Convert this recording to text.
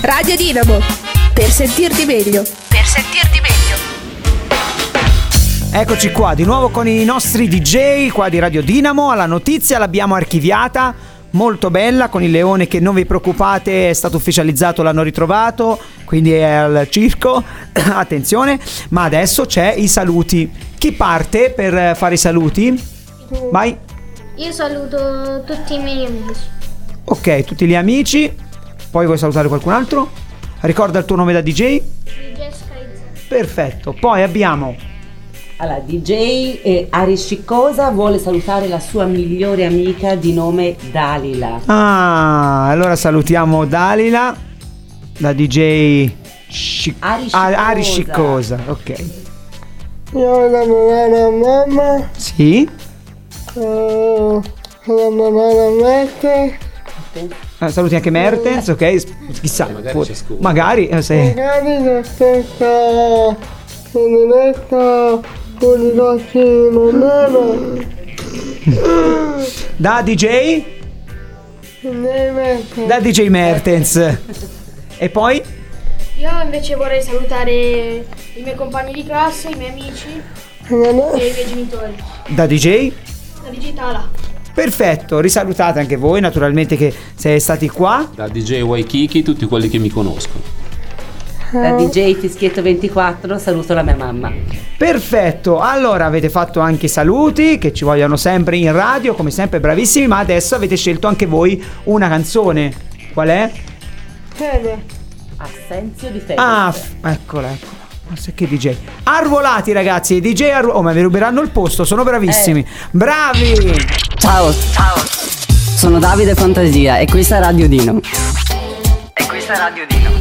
Radio Dinamo, per sentirti meglio. Per sentirti meglio. Eccoci qua di nuovo con i nostri DJ qua di Radio Dinamo. La notizia l'abbiamo archiviata, molto bella, con il leone che non vi preoccupate, è stato ufficializzato, l'hanno ritrovato, quindi è al circo. Attenzione, ma adesso c'è i saluti. Chi parte per fare i saluti? Vai. Io saluto tutti i miei amici. Ok, tutti gli amici. Poi vuoi salutare qualcun altro? Ricorda il tuo nome da DJ? DJ Sky. Perfetto. Poi abbiamo Allora, DJ Ari Sciccosa vuole salutare la sua migliore amica di nome Dalila. allora salutiamo Dalila, la DJ Ari Sciccosa. Ok. Io la mia mamma. Sì. La mia Mette. Saluti anche Mertens, ok? Chissà, magari se... Magari lo stesso Benedetto con i nostri momenti. Da DJ? Da DJ Mertens. E poi? Io invece vorrei salutare i miei compagni di classe, i miei amici e i miei genitori. Da DJ? Da DJ Tala. Perfetto, risalutate anche voi, naturalmente, che siete stati qua. Da DJ Waikiki, tutti quelli che mi conoscono. Da DJ Fischietto 24 saluto la mia mamma. Perfetto, allora avete fatto anche i saluti che ci vogliono sempre in radio, come sempre bravissimi, ma adesso avete scelto anche voi una canzone. Qual è? Assenzio di Fede. Eccola. Ma sai che DJ? Arruolati ragazzi, DJ oh, ma vi ruberanno il posto, sono bravissimi. Bravi! Ciao, sono Davide Fantasia e questa è Radio Dinamo.